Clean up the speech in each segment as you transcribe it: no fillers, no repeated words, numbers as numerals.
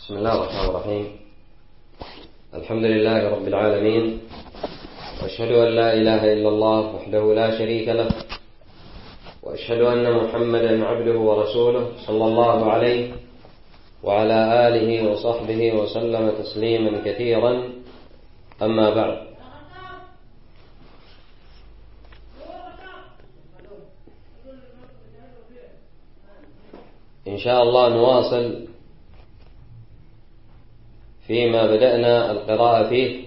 بسم الله الرحمن الرحيم. الحمد لله رب العالمين، وأشهد أن لا إله إلا الله وحده لا شريك له، وأشهد أن محمدا عبده ورسوله صلى الله عليه وعلى آله وصحبه وسلم تسليما كثيرا. أما بعد، إن شاء الله نواصل فيما بدأنا القراءة فيه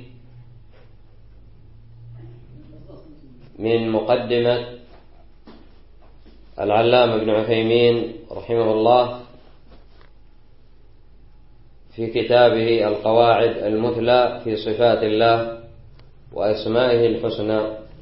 من مقدمة العلامة ابن عثيمين رحمه الله في كتابه القواعد المثلى في صفات الله وأسمائه الحسنى.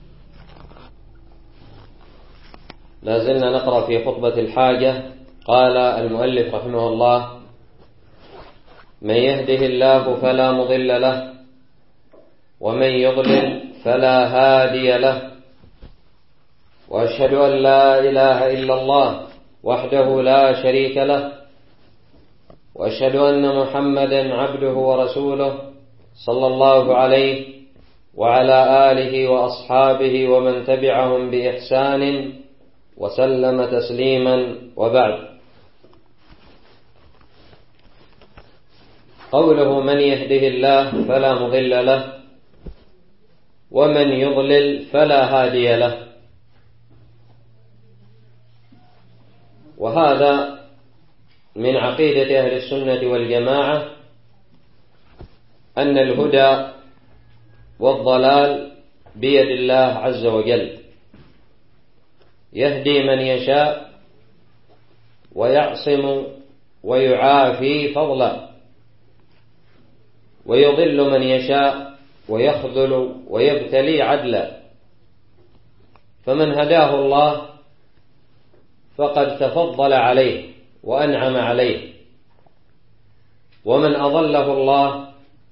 لا زلنا نقرأ في خطبة الحاجة. قال المؤلف رحمه الله: من يهده الله فلا مضل له، ومن يضلل فلا هادي له، وأشهد أن لا إله إلا الله وحده لا شريك له، وأشهد أن محمدا عبده ورسوله صلى الله عليه وعلى آله وأصحابه ومن تبعهم بإحسان وسلم تسليما. وبعد، قوله من يهده الله فلا مضل له، ومن يضلل فلا هادي له، وهذا من عقيدة أهل السنة والجماعة أن الهدى والضلال بيد الله عز وجل، يهدي من يشاء ويعصم ويعافي فضلا، ويضل من يشاء ويخذل ويبتلي عدلا. فمن هداه الله فقد تفضل عليه وأنعم عليه، ومن أضله الله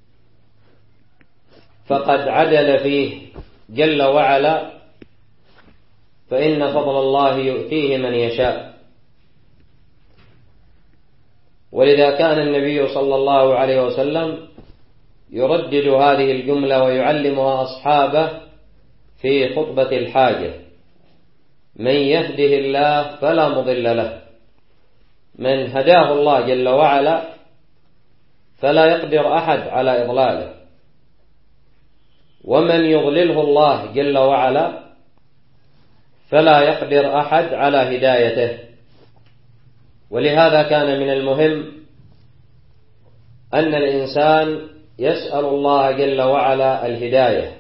فقد عدل فيه جل وعلا، فإن فضل الله يؤتيه من يشاء. ولذا كان النبي صلى الله عليه وسلم يردد هذه الجملة ويعلمها أصحابه في خطبة الحاجة: من يهده الله فلا مضل له. من هداه الله جل وعلا فلا يقدر أحد على إضلاله، ومن يضلله الله جل وعلا فلا يقدر أحد على هدايته. ولهذا كان من المهم أن الإنسان يسأل الله جل وعلا الهداية.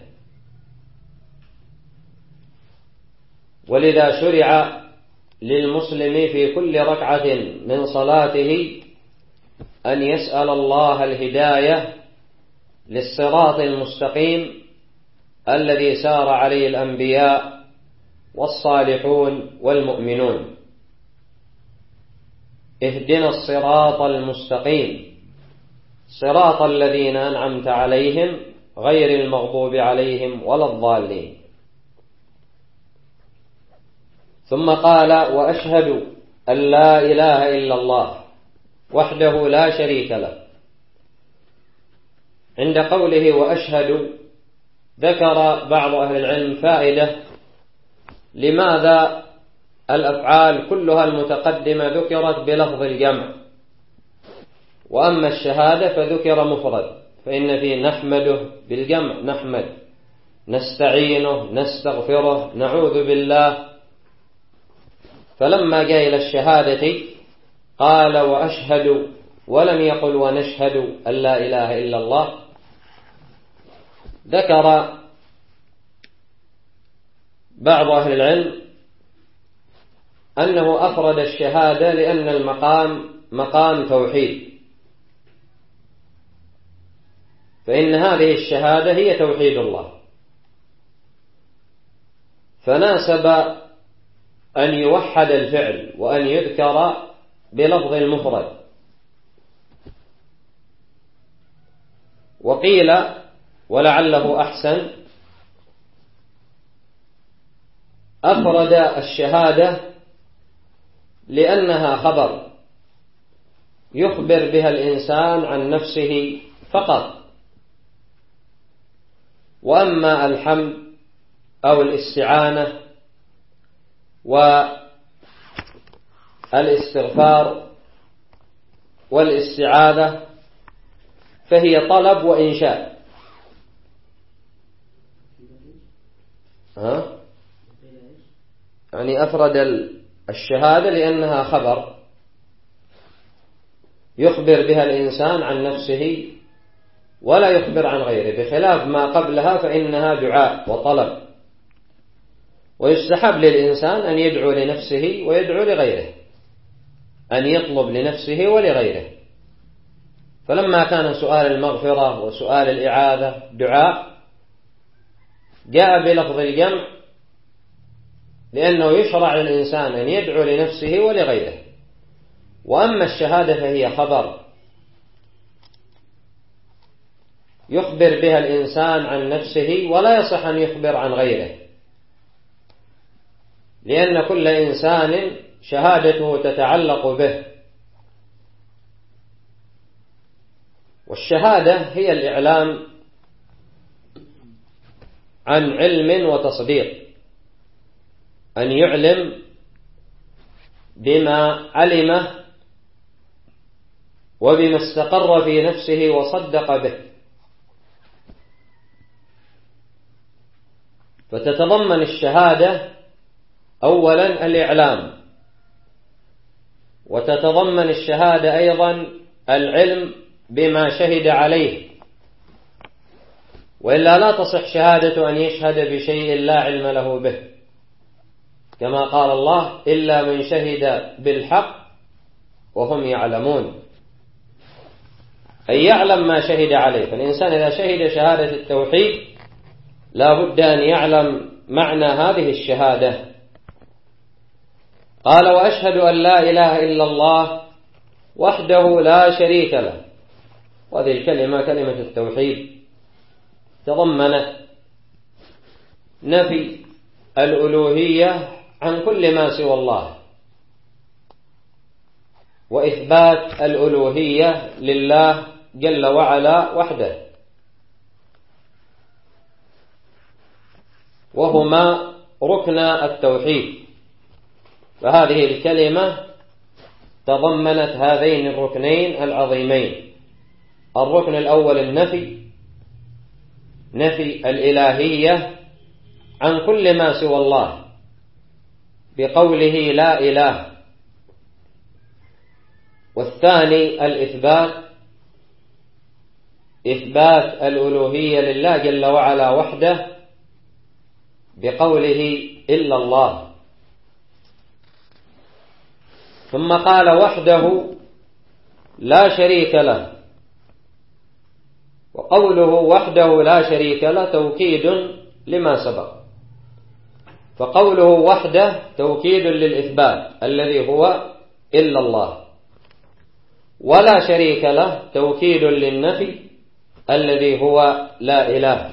ولذا شرع للمسلم في كل ركعة من صلاته أن يسأل الله الهداية للصراط المستقيم الذي سار عليه الأنبياء والصالحون والمؤمنون. اهدنا الصراط المستقيم صراط الذين أنعمت عليهم غير المغضوب عليهم ولا الضالين. ثم قال: وأشهد أن لا إله إلا الله وحده لا شريك له. عند قوله وأشهد ذكر بعض أهل العلم فائدة: لماذا الأفعال كلها المتقدمة ذكرت بلفظ الجمع، وأما الشهادة فذكر مفرد؟ فإن فيه نحمده بالجمع، نحمد، نستعينه، نستغفره، نعوذ بالله. فلما جاء إلى الشهادة قال وأشهد، ولم يقل ونشهد أن لا إله إلا الله. ذكر بعض أهل العلم أنه أفرد الشهادة لأن المقام مقام توحيد، فإن هذه الشهادة هي توحيد الله، فناسب أن يوحد الفعل وأن يذكر بلفظ المفرد. وقيل ولعله أحسن أفرد الشهادة لأنها خبر، يخبر بها الإنسان عن نفسه فقط. وأما الحمد أو الاستعانة والاستغفار والاستعاذة فهي طلب وإنشاء. يعني أفرد الشهادة لأنها خبر يخبر بها الإنسان عن نفسه ولا يخبر عن غيره، بخلاف ما قبلها فإنها دعاء وطلب، ويستحب للإنسان أن يدعو لنفسه ويدعو لغيره، أن يطلب لنفسه ولغيره. فلما كان سؤال المغفرة وسؤال الإعاذة دعاء جاء بلفظ الجمع لأنه يشرع للإنسان أن يدعو لنفسه ولغيره. وأما الشهادة فهي خبر يخبر بها الإنسان عن نفسه ولا يصح أن يخبر عن غيره، لأن كل إنسان شهادته تتعلق به. والشهادة هي الإعلام عن علم وتصديق، أن يعلم بما علمه وبما استقر في نفسه وصدق به. فتتضمن الشهادة أولا الإعلام، وتتضمن الشهادة أيضا العلم بما شهد عليه، وإلا لا تصح شهادة أن يشهد بشيء لا علم له به، كما قال الله: إلا من شهد بالحق وهم يعلمون، أي يعلم ما شهد عليه. فالإنسان إذا شهد شهادة التوحيد لا بد أن يعلم معنى هذه الشهادة. قال: وأشهد أن لا إله إلا الله وحده لا شريك له. وهذه الكلمة كلمة التوحيد تضمنت نفي الألوهية عن كل ما سوى الله، وإثبات الألوهية لله جل وعلا وحده، وهما ركن التوحيد. فهذه الكلمة تضمنت هذين الركنين العظيمين: الركن الأول النفي، نفي الإلهية عن كل ما سوى الله بقوله لا إله. والثاني الإثبات، إثبات الألوهية لله جل وعلا وحده بقوله إلا الله. ثم قال: وحده لا شريك له. وقوله وحده لا شريك له توكيد لما سبق، فقوله وحده توكيد للإثبات الذي هو إلا الله، ولا شريك له توكيد للنفي الذي هو لا إله.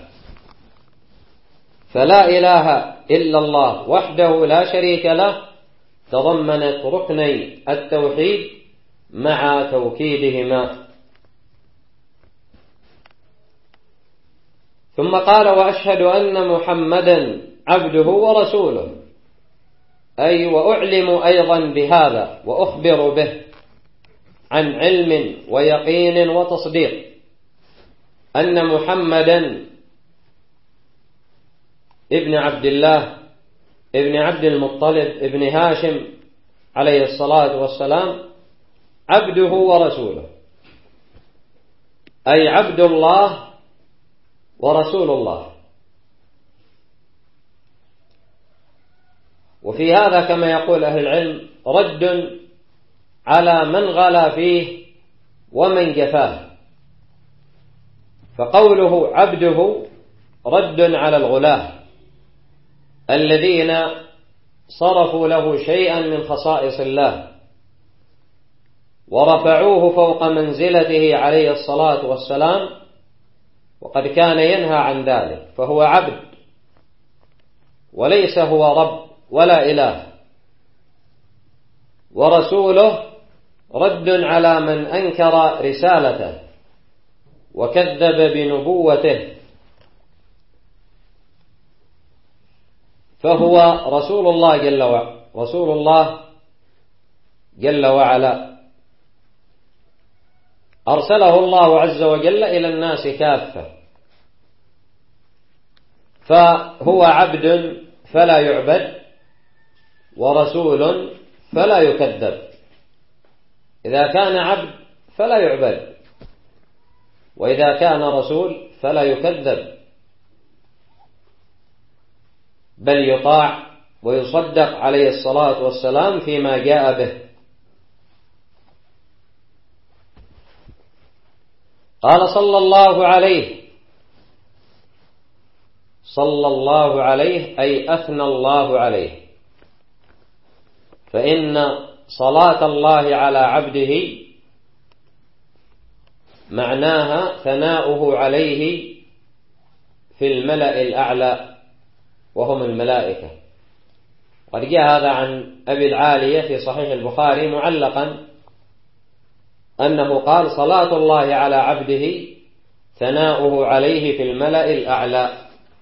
فلا إله إلا الله وحده لا شريك له تضمنت ركني التوحيد مع توكيدهما. ثم قال: وأشهد أن محمدا عبده ورسوله، أي وأعلم أيضا بهذا وأخبر به عن علم ويقين وتصديق أن محمدا ابن عبد الله ابن عبد المطلب ابن هاشم عليه الصلاة والسلام عبده ورسوله، أي عبد الله ورسول الله. وفي هذا كما يقول أهل العلم رد على من غلا فيه ومن جفاه، فقوله عبده رد على الغلاة الذين صرفوا له شيئا من خصائص الله ورفعوه فوق منزلته عليه الصلاة والسلام، وقد كان ينهى عن ذلك، فهو عبد وليس هو رب ولا إله. ورسوله رد على من أنكر رسالته وكذب بنبوته، فهو رسول الله جل وعلا أرسله الله عز وجل إلى الناس كافة، فهو عبد فلا يعبد ورسول فلا يكذب. إذا كان عبد فلا يعبد، وإذا كان رسول فلا يكذب، بل يطاع ويصدق عليه الصلاة والسلام فيما جاء به. قال صلى الله عليه أي أثنى الله عليه، فإن صلاة الله على عبده معناها ثناؤه عليه في الملأ الأعلى وهم الملائكة. قد جاء هذا عن أبي العالية في صحيح البخاري معلقا أنه قال صلاة الله على عبده ثناؤه عليه في الملأ الأعلى.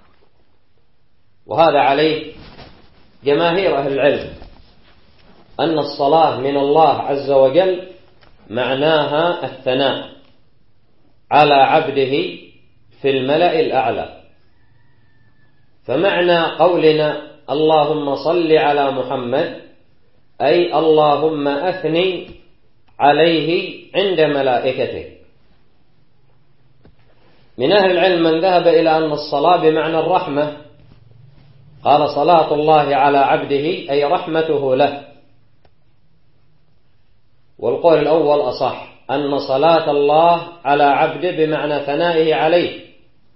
وهذا عليه جماهير أهل العلم، أن الصلاة من الله عز وجل معناها الثناء على عبده في الملأ الأعلى. فمعنى قولنا اللهم صل على محمد أي اللهم أثني عليه عند ملائكته. من أهل العلم من ذهب إلى أن الصلاة بمعنى الرحمة، قال صلاة الله على عبده أي رحمته له. والقول الأول أصح، أن صلاة الله على عبده بمعنى ثنائه عليه،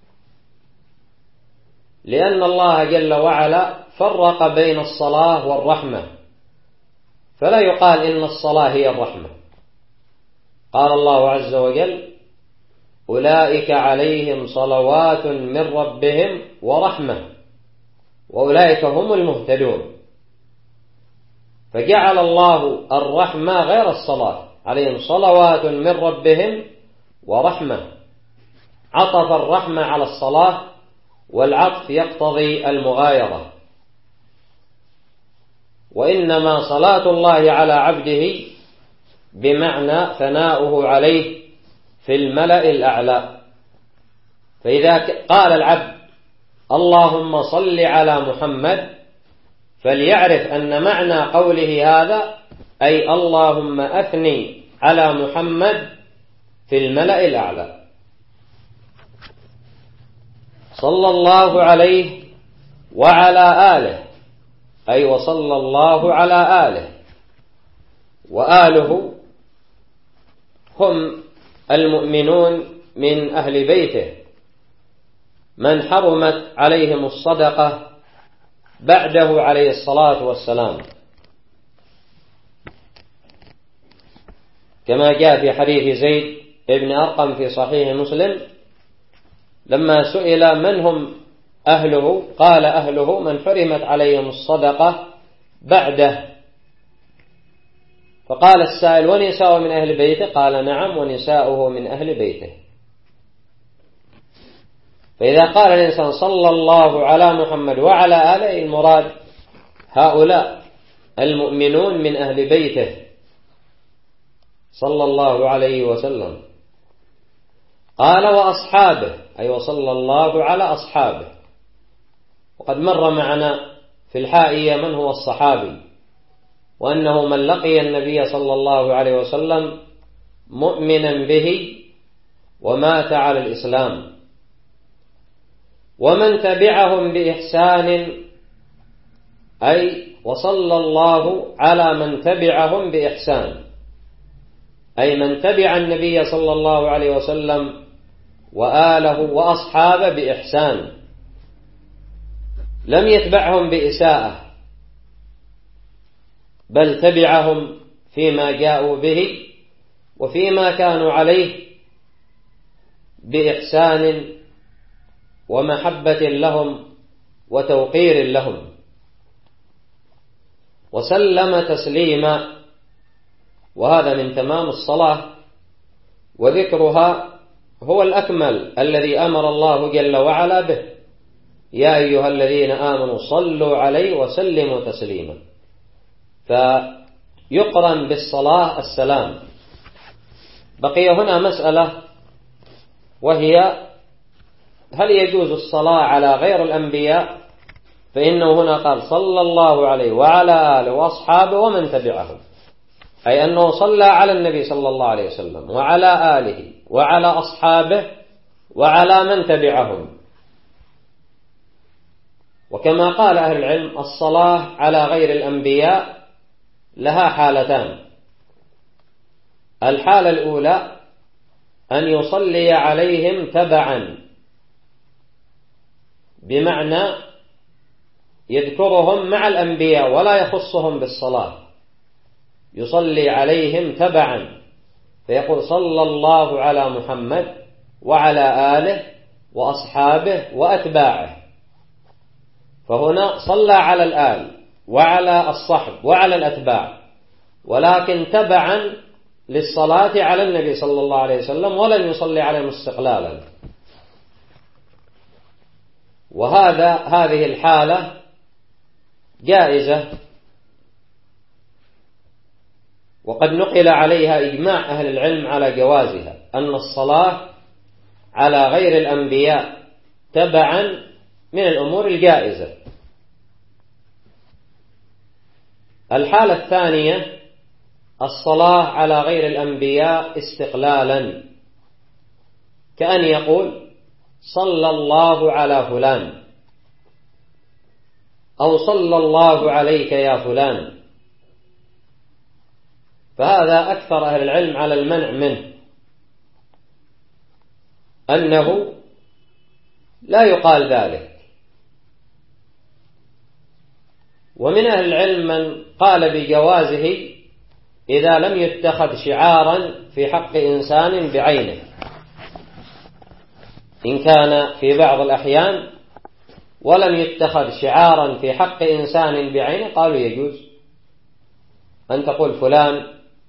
لأن الله جل وعلا فرق بين الصلاة والرحمة، فلا يقال إن الصلاة هي الرحمة. قال الله عز وجل أولئك عليهم صلوات من ربهم ورحمة وأولئك هم المهتدون، فجعل الله الرحمة غير الصلاة، عليهم صلوات من ربهم ورحمة، عطف الرحمة على الصلاة، والعطف يقتضي المغايرة. وإنما صلاة الله على عبده بمعنى ثناؤه عليه في الملأ الأعلى. فإذا قال العبد اللهم صل على محمد فليعرف أن معنى قوله هذا أي اللهم أثني على محمد في الملأ الأعلى. صلى الله عليه وعلى آله أي وصلى الله على آله، وآله هم المؤمنون من أهل بيته من حرمت عليهم الصدقة بعده عليه الصلاة والسلام، كما جاء في حديث زيد بن أرقم في صحيح مسلم لما سئل من هم أهله قال أهله من حرمت عليهم الصدقة بعده، فقال السائل ونساء من أهل بيته؟ قال نعم ونساؤه من أهل بيته. فإذا قال الإنسان صلى الله على محمد وعلى آله، المراد هؤلاء المؤمنون من أهل بيته صلى الله عليه وسلم. قال وأصحابه أي وصلى الله على أصحابه. وقد مر معنا في الحائية من هو الصحابي، وأنه من لقي النبي صلى الله عليه وسلم مؤمنا به ومات على الإسلام، ومن تبعهم بإحسان أي وصلى الله على من تبعهم بإحسان، أي من تبع النبي صلى الله عليه وسلم وآله وأصحابه بإحسان، لم يتبعهم بإساءة، بل تبعهم فيما جاءوا به وفيما كانوا عليه بإحسان ومحبة لهم وتوقير لهم، وسلم تسليما. وهذا من تمام الصلاة، وذكرها هو الأكمل الذي أمر الله جل وعلا به: يا أيها الذين آمنوا صلوا عليه وسلموا تسليما. فيقرن بالصلاة السلام. بقي هنا مسألة، وهي: هل يجوز الصلاة على غير الأنبياء؟ فإنه هنا قال صلى الله عليه وعلى آله وأصحابه ومن تبعهم، أي أنه صلى على النبي صلى الله عليه وسلم وعلى آله وعلى أصحابه وعلى من تبعهم. وكما قال أهل العلم، الصلاة على غير الأنبياء لها حالتان: الحالة الأولى أن يصلي عليهم تبعا، بمعنى يذكرهم مع الأنبياء ولا يخصهم بالصلاة، يصلي عليهم تبعا، فيقول صلى الله على محمد وعلى آله وأصحابه وأتباعه. فهنا صلى على الآل وعلى الصحب وعلى الأتباع، ولكن تبعا للصلاة على النبي صلى الله عليه وسلم، ولم يصلي عليهم استقلالا. هذه الحالة جائزة، وقد نقل عليها إجماع أهل العلم على جوازها، أن الصلاة على غير الأنبياء تبعا من الأمور الجائزة. الحالة الثانية الصلاة على غير الأنبياء استقلالا، كأن يقول صلى الله على فلان، أو صلى الله عليك يا فلان. فهذا أكثر أهل العلم على المنع منه، أنه لا يقال ذلك. ومن أهل العلم من قال بجوازه إذا لم يتخذ شعارا في حق إنسان بعينه. إن كان في بعض الأحيان ولم يتخذ شعارا في حق إنسان بعينه قالوا يجوز أن تقول فلان،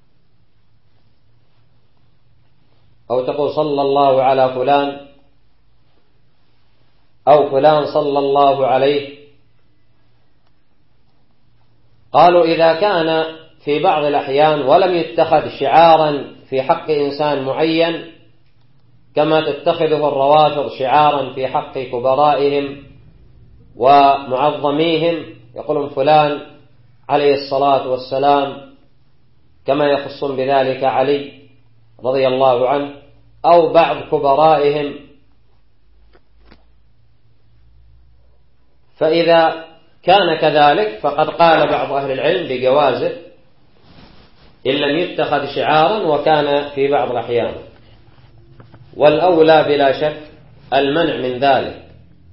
أو تقول صلى الله على فلان، أو فلان صلى الله عليه. قالوا إذا كان في بعض الأحيان ولم يتخذ شعارا في حق إنسان معين، كما تتخذه الروافض شعارا في حق كبرائهم ومعظميهم، يقولون فلان عليه الصلاة والسلام، كما يخصون بذلك علي رضي الله عنه أو بعض كبرائهم. فإذا كان كذلك فقد قال بعض أهل العلم بجوازه إن لم يتخذ شعارا وكان في بعض الأحيان، والأولى بلا شك المنع من ذلك،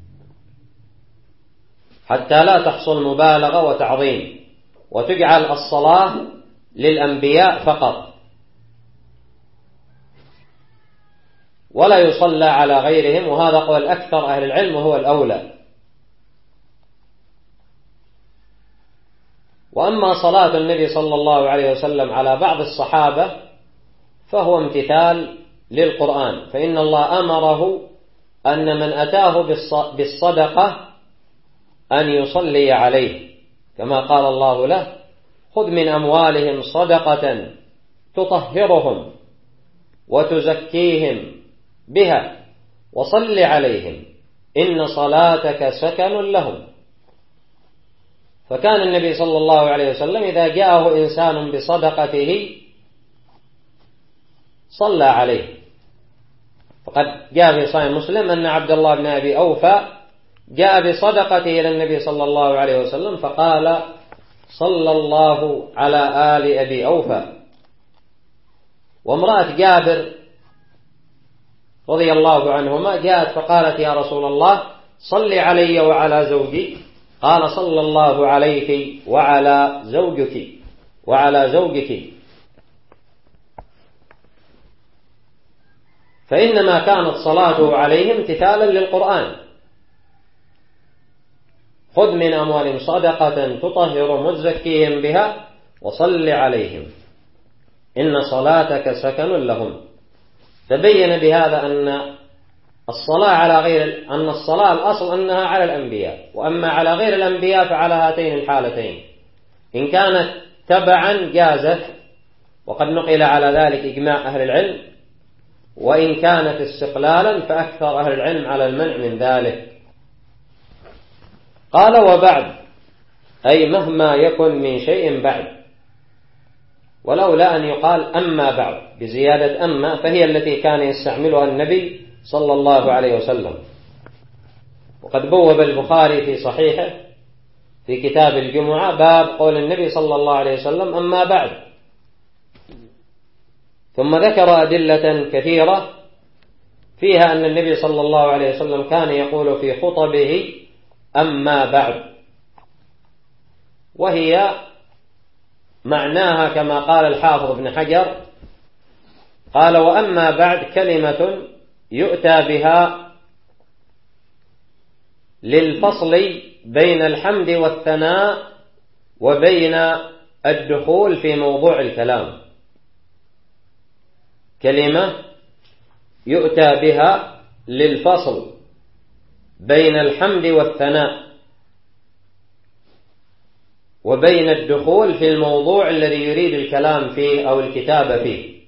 حتى لا تحصل مبالغة وتعظيم وتجعل الصلاة للأنبياء فقط، ولا يصلى على غيرهم. وهذا قول أكثر أهل العلم وهو الأولى. وأما صلاة النبي صلى الله عليه وسلم على بعض الصحابة فهو امتثال للقرآن، فإن الله أمره أن من أتاه بالصدقة أن يصلي عليه، كما قال الله له خذ من أموالهم صدقة تطهرهم وتزكيهم بها وصل عليهم إن صلاتك سكن لهم. فكان النبي صلى الله عليه وسلم إذا جاءه إنسان بصدقته صلى عليه. فقد جاء في صحيح مسلم أن عبد الله بن أبي أوفى جاء بصدقته إلى النبي صلى الله عليه وسلم فقال صلى الله على آل أبي أوفى. وامرأة جابر رضي الله عنهما جاءت فقالت يا رسول الله صل علي وعلى زوجي، قال صلى الله عليك وعلى زوجك. فإنما كانت صلاته عليهم امتثالا للقرآن، خذ من أموالهم صدقة تطهرهم وتزكيهم بها وصل عليهم إن صلاتك سكن لهم. تبين بهذا أن الصلاة الأصل أنها على الأنبياء، وأما على غير الأنبياء فعلى هاتين الحالتين. إن كانت تبعا جازت، وقد نقل على ذلك إجماع أهل العلم، وإن كانت استقلالا فأكثر أهل العلم على المنع من ذلك. قال وبعد، أي مهما يكن من شيء بعد، ولولا أن يقال أما بعد بزيادة أما، فهي التي كان يستعملها النبي صلى الله عليه وسلم. وقد بوب البخاري في صحيحه في كتاب الجمعة باب قول النبي صلى الله عليه وسلم أما بعد، ثم ذكر أدلة كثيرة فيها أن النبي صلى الله عليه وسلم كان يقول في خطبه أما بعد، وهي معناها كما قال الحافظ ابن حجر، قال وأما بعد كلمة يؤتى بها للفصل بين الحمد والثناء وبين الدخول في موضوع الكلام. كلمة يؤتى بها للفصل بين الحمد والثناء وبين الدخول في الموضوع الذي يريد الكلام فيه أو الكتابة فيه.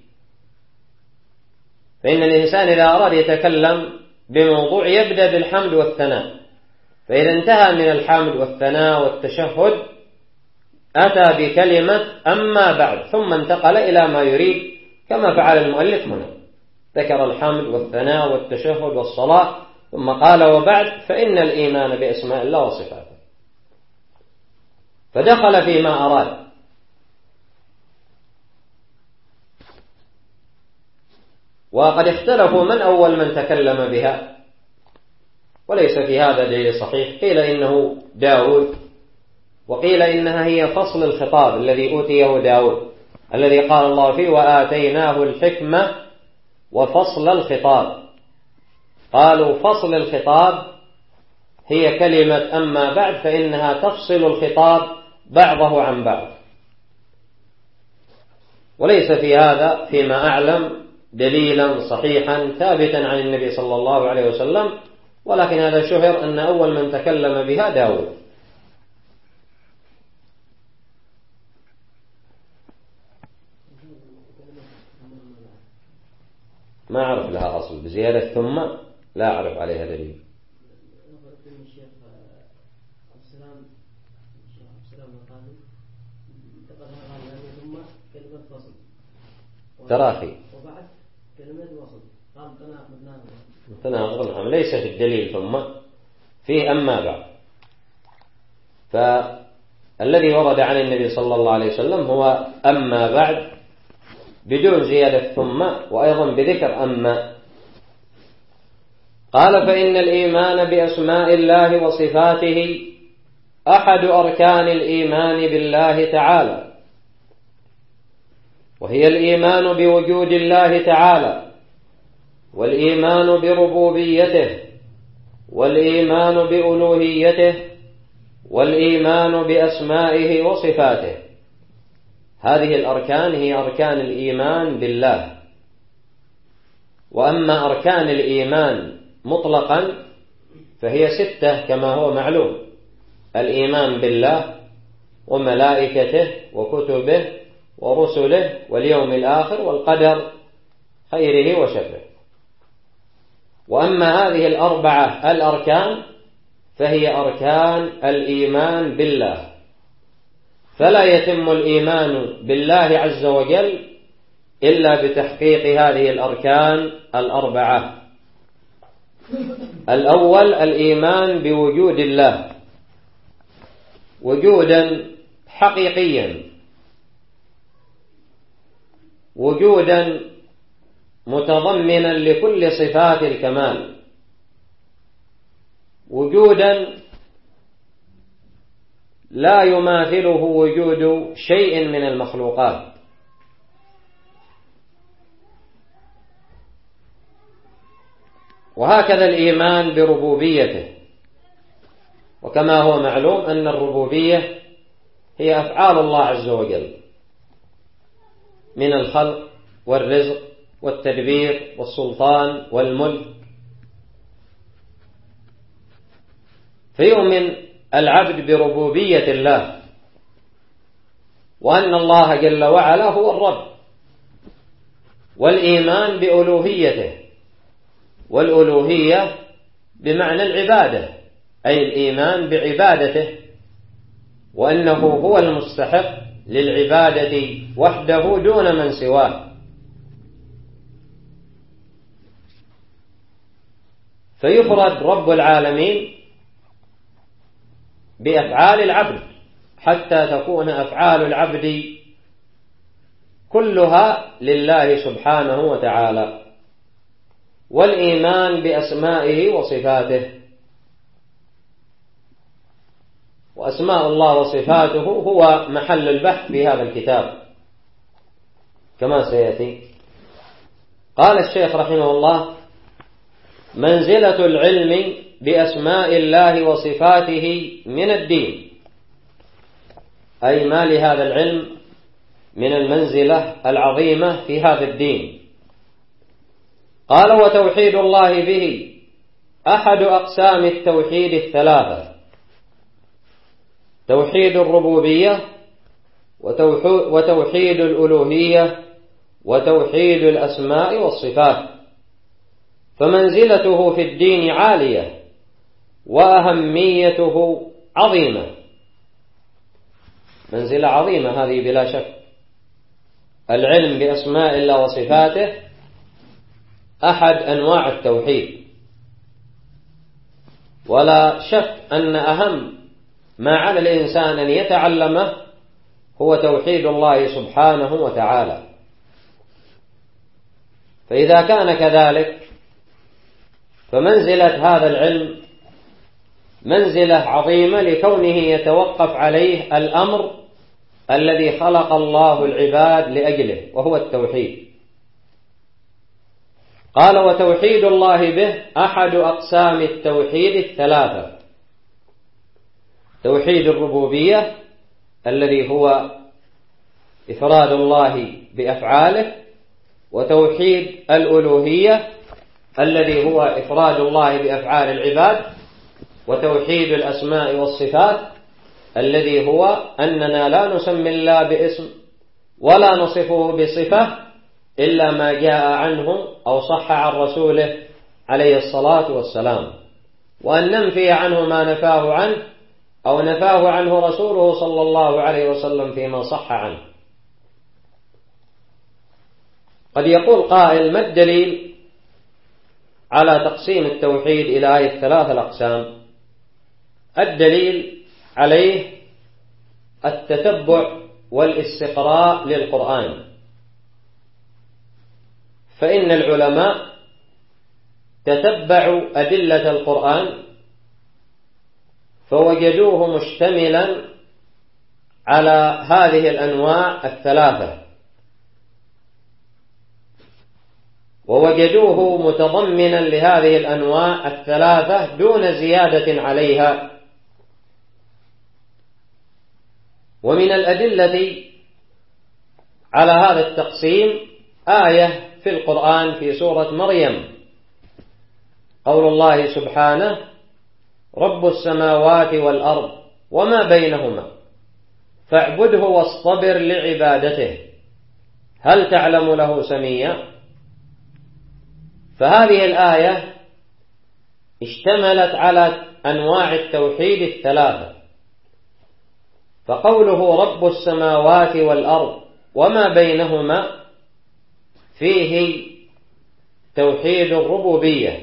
فإن الإنسان إذا أراد يتكلم بموضوع يبدأ بالحمد والثناء، فإذا انتهى من الحمد والثناء والتشهد أتى بكلمة أما بعد، ثم انتقل إلى ما يريد كما فعل المؤلف هنا، ذكر الحمد والثناء والتشهد والصلاة، ثم قال وبعد فإن الإيمان بأسماء الله وصفاته، فدخل فيما أراد. وقد اختلفوا من أول من تكلم بها، وليس في هذا دليل صحيح. قيل إنه داود، وقيل إنها هي فصل الخطاب الذي أوتيه داود، الذي قال الله فيه وآتيناه الحكمة وفصل الخطاب. قالوا فصل الخطاب هي كلمة أما بعد، فإنها تفصل الخطاب بعضه عن بعض. وليس في هذا فيما أعلم دليلا صحيحا ثابتا عن النبي صلى الله عليه وسلم، ولكن هذا شهر أن أول من تكلم بها داود. ما أعرف لها أصل بزيادة ثم، لا أعرف عليها دليل. تراخي وبعد كلمة وصل قال تناقض، ليس في الدليل ثم، فيه أما بعد. فالذي ورد عن النبي صلى الله عليه وسلم هو أما بعد بدون زيادة ثم، وأيضا بذكر أما. قال فإن الإيمان بأسماء الله وصفاته أحد أركان الإيمان بالله تعالى، وهي الإيمان بوجود الله تعالى، والإيمان بربوبيته، والإيمان بألوهيته، والإيمان بأسمائه وصفاته. هذه الأركان هي أركان الإيمان بالله. وأما أركان الإيمان مطلقا فهي 6 كما هو معلوم: الإيمان بالله وملائكته وكتبه ورسله واليوم الآخر والقدر خيره وشره. وأما هذه 4 الأركان فهي أركان الإيمان بالله، فلا يتم الإيمان بالله عز وجل إلا بتحقيق هذه الأركان 4. الأول الإيمان بوجود الله وجودا حقيقيا، وجودا متضمنا لكل صفات الكمال، وجودا لا يماثله وجود شيء من المخلوقات. وهكذا الإيمان بربوبيته، وكما هو معلوم أن الربوبية هي أفعال الله عز وجل من الخلق والرزق والتدبير والسلطان والملك. فيؤمن العبد بربوبية الله، وأن الله جل وعلا هو الرب، والإيمان بألوهيته، والألوهية بمعنى العبادة، أي الإيمان بعبادته، وأنه هو المستحق للعبادة وحده دون من سواه. فيفرد رب العالمين بأفعال العبد حتى تكون أفعال العبد كلها لله سبحانه وتعالى، والإيمان بأسمائه وصفاته. وأسماء الله وصفاته هو محل البحث في هذا الكتاب كما سيأتي. قال الشيخ رحمه الله: منزلة العلم بأسماء الله وصفاته من الدين، أي ما لهذا العلم من المنزلة العظيمة في هذا الدين. قال: وتوحيد الله به أحد أقسام التوحيد الثلاثة: توحيد الربوبية، وتوحيد الألوهية، وتوحيد الأسماء والصفات. فمنزلته في الدين عالية، وأهميته عظيمة. منزلة عظيمة هذه بلا شك. العلم بأسماء الله وصفاته أحد أنواع التوحيد، ولا شك أن أهم ما على الإنسان أن يتعلمه هو توحيد الله سبحانه وتعالى. فإذا كان كذلك فمنزلة هذا العلم منزلة عظيمة، لكونه يتوقف عليه الأمر الذي خلق الله العباد لأجله، وهو التوحيد. قال: وتوحيد الله به أحد أقسام التوحيد الثلاثة: توحيد الربوبية الذي هو إفراد الله بأفعاله، وتوحيد الألوهية الذي هو إفراد الله بأفعال العباد، وتوحيد الأسماء والصفات الذي هو أننا لا نسمي الله باسم ولا نصفه بصفة إلا ما جاء عنه أو صح عن رسوله عليه الصلاة والسلام، وأن ننفي عنه ما نفاه عنه أو نفاه عنه رسوله صلى الله عليه وسلم فيما صح عنه. قد يقول قائل: ما الدليل على تقسيم التوحيد إلى هذه الثلاثة الأقسام؟ الدليل عليه التتبع والاستقراء للقرآن، فإن العلماء تتبعوا أدلة القرآن فوجدوه مشتملا على هذه الأنواع الثلاثة، ووجدوه متضمنا لهذه الأنواع الثلاثة دون زيادة عليها. ومن الأدلة على هذا التقسيم آية في القرآن في سورة مريم، قول الله سبحانه: رب السماوات والأرض وما بينهما فاعبده واصطبر لعبادته هل تعلم له سميا. فهذه الآية اشتملت على أنواع التوحيد الثلاثة، فقوله رب السماوات والأرض وما بينهما فيه توحيد الربوبية،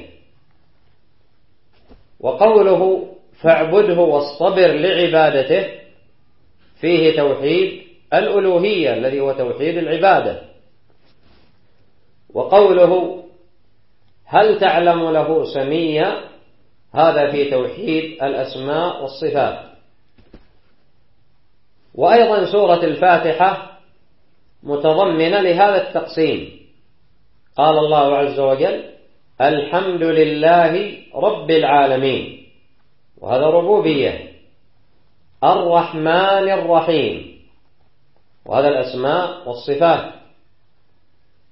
وقوله فاعبده واصطبر لعبادته فيه توحيد الألوهية الذي هو توحيد العبادة، وقوله هل تعلم له سميا هذا في توحيد الأسماء والصفات. وأيضا سورة الفاتحة متضمنة لهذا التقسيم، قال الله عز وجل: الحمد لله رب العالمين، وهذا ربوبية. الرحمن الرحيم، وهذا الأسماء والصفات.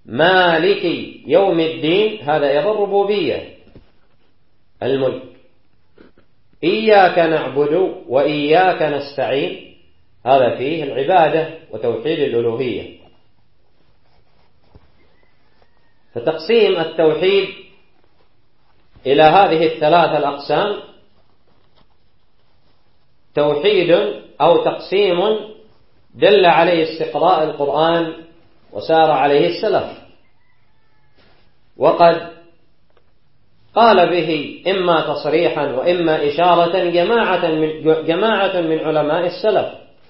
مالك يوم الدين، هذا أيضا ربوبية الملك. إياك نعبد وإياك نستعين، هذا فيه العبادة وتوحيد الألوهية. فتقسيم التوحيد إلى هذه الثلاثة الأقسام توحيد أو تقسيم دل عليه استقراء القرآن وسار عليه السلف، وقد قال به إما تصريحا وإما إشارة جماعة من علماء السلف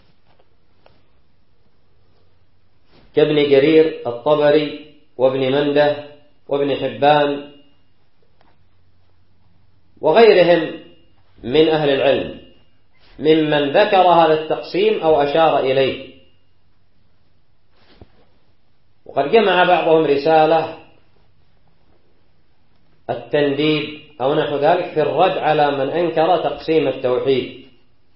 كابن جرير الطبري وابن منده وابن حبان وغيرهم من أهل العلم ممن ذكر هذا التقسيم أو أشار إليه. وقد جمع بعضهم رسالة التنديد أو نحو ذلك في الرد على من أنكر تقسيم التوحيد،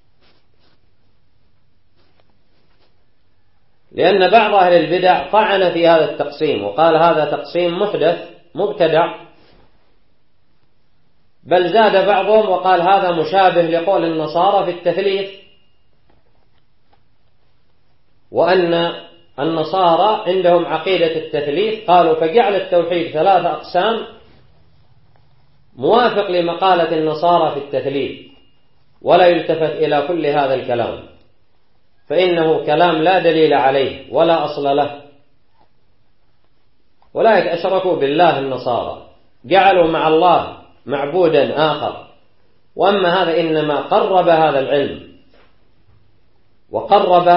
لأن بعض أهل البدع طعن في هذا التقسيم وقال هذا تقسيم محدث مبتدع، بل زاد بعضهم وقال هذا مشابه لقول النصارى في التثليث، وأن النصارى عندهم عقيدة التثليث، قالوا فجعل التوحيد ثلاثة أقسام موافق لمقالة النصارى في التثليث، ولا يلتفت إلى كل هذا الكلام فإنه كلام لا دليل عليه ولا أصل له. أولئك أشركوا بالله النصارى، جعلوا مع الله معبودا آخر، وأما هذا إنما قرب هذا العلم وقرب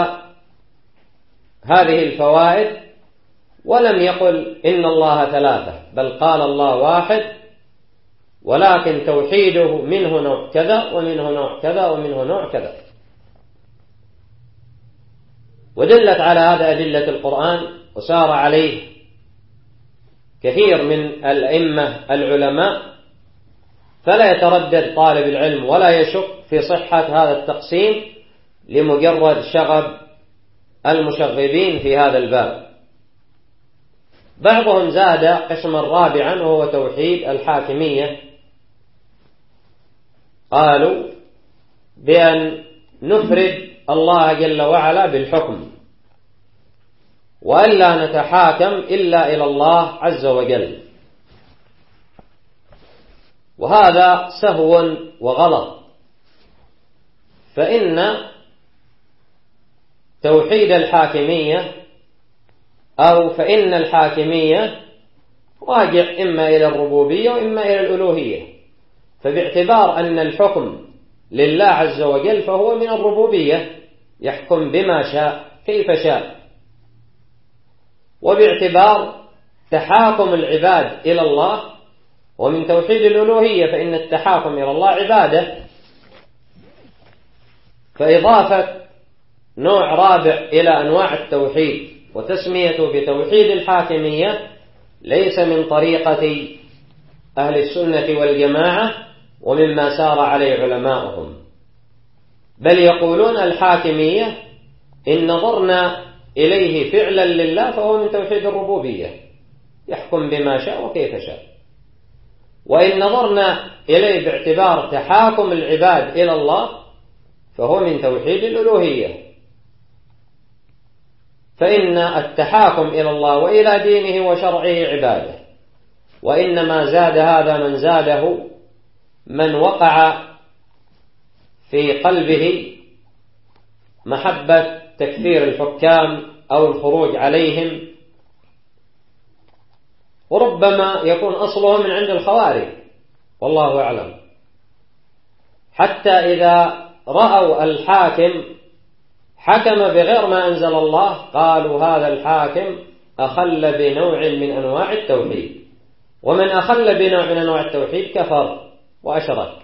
هذه الفوائد، ولم يقل إن الله ثلاثة، بل قال الله واحد، ولكن توحيده منه نوع كذا ومنه نوع كذا ومنه نوع كذا. ودلت على هذا أدلة القرآن وسار عليه كثير من الأئمة العلماء، فلا يتردد طالب العلم ولا يشك في صحة هذا التقسيم لمجرد شغب المشغبين في هذا الباب. بعضهم زاد قسما رابعا وهو توحيد الحاكمية، قالوا بأن نفرد الله جل وعلا بالحكم وألا نتحاكم إلا إلى الله عز وجل، وهذا سهو وغلط، فإن توحيد الحاكمية أو فإن الحاكمية راجع إما إلى الربوبية وإما إلى الألوهية، فباعتبار أن الحكم لله عز وجل فهو من الربوبية، يحكم بما شاء كيف شاء، وباعتبار تحاكم العباد إلى الله ومن توحيد الألوهية فإن التحاكم إلى الله عبادة، فإضافة نوع رابع إلى أنواع التوحيد وتسميته بتوحيد الحاكمية ليس من طريقة أهل السنة والجماعة ومما سار عليه علماؤهم، بل يقولون الحاكمية إن نظرنا إليه فعلا لله فهو من توحيد الربوبية، يحكم بما شاء وكيف شاء، وإن نظرنا إليه باعتبار تحاكم العباد إلى الله فهو من توحيد الألوهية، فإن التحاكم إلى الله وإلى دينه وشرعه عبادة، وإنما زاد هذا من زاده من وقع في قلبه محبة تكفير الحكام أو الخروج عليهم، وربما يكون أصله من عند الخوارج والله أعلم، حتى إذا رأوا الحاكم حكم بغير ما أنزل الله قالوا هذا الحاكم أخل بنوع من أنواع التوحيد، ومن أخل بنوع من أنواع التوحيد كفر وأشرك.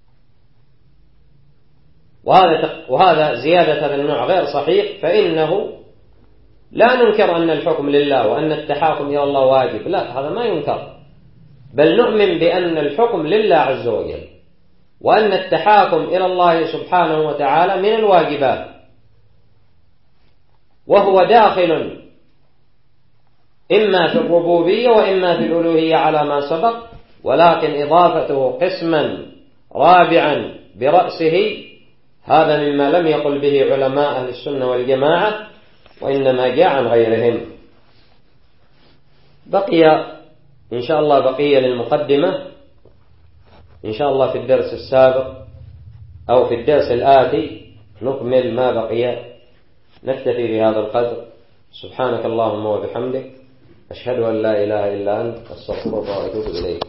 وهذا زيادة هذا النوع غير صحيح، فإنه لا ننكر أن الحكم لله وأن التحاكم إلى الله واجب، لا، هذا ما ينكر، بل نؤمن بأن الحكم لله عز وجل، وأن التحاكم إلى الله سبحانه وتعالى من الواجبات، وهو داخل إما في الربوبية وإما في الألوهية على ما سبق، ولكن إضافته قسما رابعا برأسه هذا مما لم يقل به علماء أهل السنة والجماعة، وإنما جاء عن غيرهم. بقي إن شاء الله بقية للمقدمة إن شاء الله في الدرس السابق أو في الدرس الآتي نكمل ما بقي. نكتفي بهذا القدر. سبحانك اللهم وبحمدك، أشهد أن لا إله إلا أنت، أستغفرك وأتوب إليك.